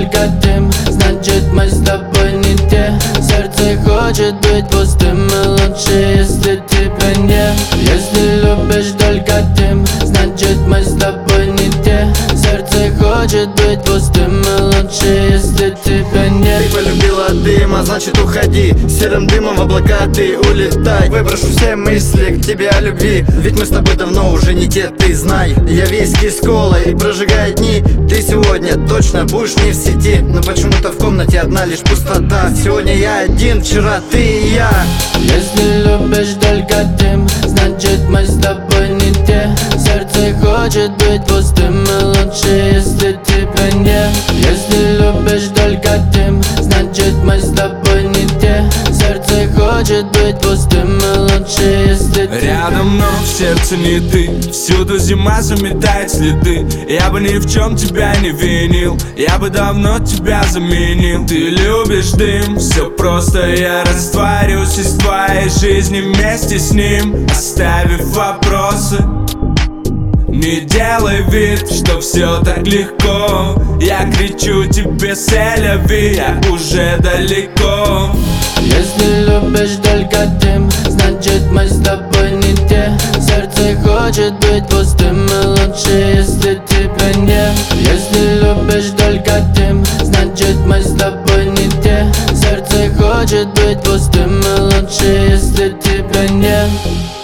только дым, значит мы с тобой не те. Сердце хочет быть пустым, и лучше, если тебя нет. Если любишь только дым, значит мы с тобой не те. Сердце хочет быть пустым, и лучше, если тебя нет. Ты полюбила дым, а значит уходи. Серым дымом в облака ты улетай. Выброшу все мысли к тебе о любви, ведь мы с тобой давно уже не те, ты знай. Я виски с колой, прожигая дни. Ты сегодня точно будешь не в сети, но почему-то в комнате одна лишь пустота. Сегодня я один, вчера ты и я. Если любишь только дым, значит мы с тобой не те. Сердце хочет быть пустым, и лучше, если тебя нет. Если любишь только дым, значит мы с тобой не те. Сердце хочет быть пустым, и лучше, если тебя рядом, но в сердце не ты. Всюду зима заметает следы. Я бы ни в чем тебя не винил, я бы давно тебя заменил. Ты любишь дым, все просто, я растворюсь из твоей жизни вместе с ним, оставив вопросы. Не делай вид, что все так легко. Я кричу тебе селяви, я уже далеко. Если любишь только дым, значит мы с тобой не те. Сердце хочет быть пустым, и лучше, если тебя нет. Если любишь только дым, значит мы с тобой не те. Сердце хочет быть пустым, и лучше, если тебя нет.